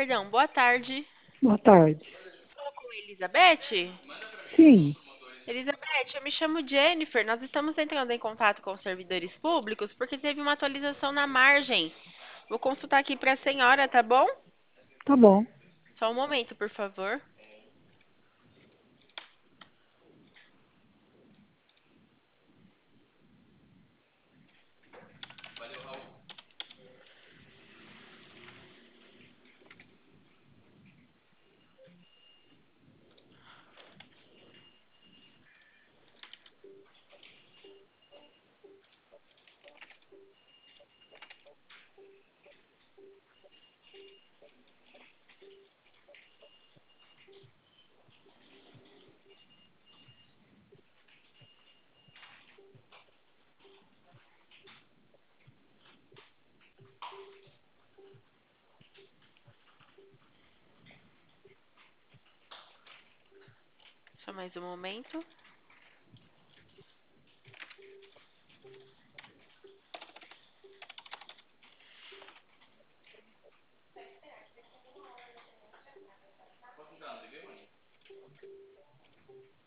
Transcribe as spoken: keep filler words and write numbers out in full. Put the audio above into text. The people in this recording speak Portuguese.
perdão, boa tarde. Boa tarde. Falo com Elizabeth? Sim, Elizabeth, eu me chamo Jennifer. Nós estamos entrando em contato com os servidores públicos porque teve uma atualização na margem. Vou consultar aqui para a senhora, tá bom? tá bom. Só um momento, por favor. Só mais um momento.